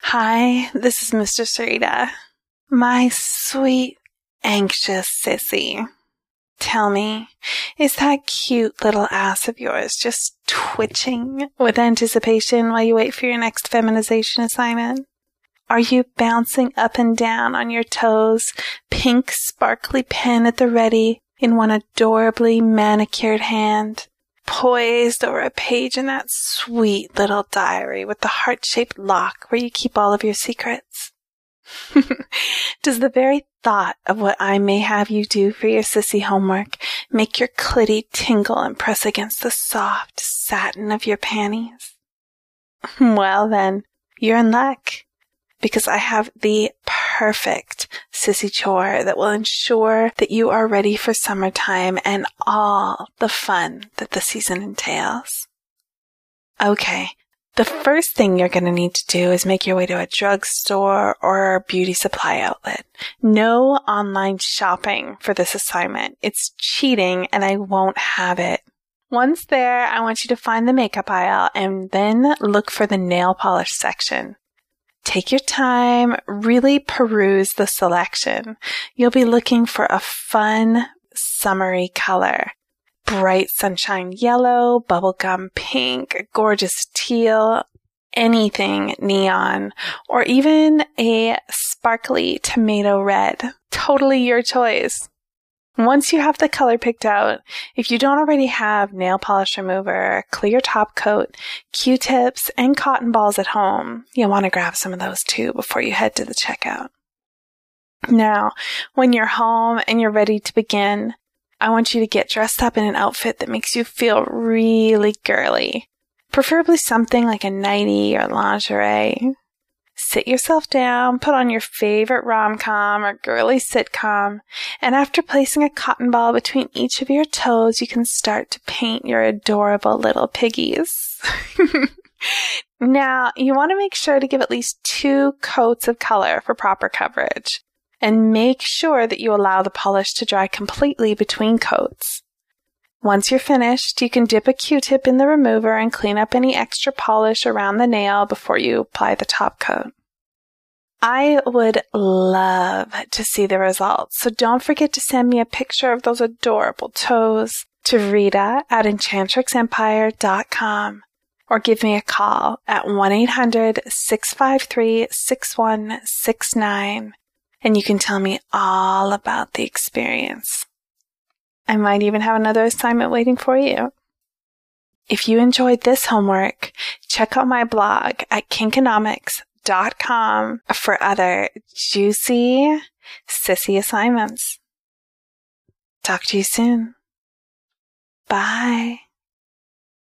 Hi, this is Mr. Sarita. My sweet, anxious sissy. Tell me, is that cute little ass of yours just twitching with anticipation while you wait for your next feminization assignment? Are you bouncing up and down on your toes, pink sparkly pen at the ready in one adorably manicured hand, poised over a page in that sweet little diary with the heart-shaped lock where you keep all of your secrets? Does the very thought of what I may have you do for your sissy homework make your clitty tingle and press against the soft satin of your panties? Well then, you're in luck, because I have the perfect sissy chore that will ensure that you are ready for summertime and all the fun that the season entails. Okay. The first thing you're going to need to do is make your way to a drugstore or a beauty supply outlet. No online shopping for this assignment. It's cheating and I won't have it. Once there, I want you to find the makeup aisle and then look for the nail polish section. Take your time, really peruse the selection. You'll be looking for a fun, summery color. Bright sunshine yellow, bubblegum pink, gorgeous teal, anything neon, or even a sparkly tomato red. Totally your choice. Once you have the color picked out, if you don't already have nail polish remover, clear top coat, Q-tips, and cotton balls at home, you'll want to grab some of those too before you head to the checkout. Now, when you're home and you're ready to begin, I want you to get dressed up in an outfit that makes you feel really girly. Preferably something like a nightie or lingerie. Sit yourself down, put on your favorite rom-com or girly sitcom, and after placing a cotton ball between each of your toes, you can start to paint your adorable little piggies. Now, you want to make sure to give at least 2 coats of color for proper coverage. And make sure that you allow the polish to dry completely between coats. Once you're finished, you can dip a Q-tip in the remover and clean up any extra polish around the nail before you apply the top coat. I would love to see the results, so don't forget to send me a picture of those adorable toes to Rita at enchantrixempire.com or give me a call at 1-800-653-6169. And you can tell me all about the experience. I might even have another assignment waiting for you. If you enjoyed this homework, check out my blog at kinkonomics.com for other juicy, sissy assignments. Talk to you soon. Bye.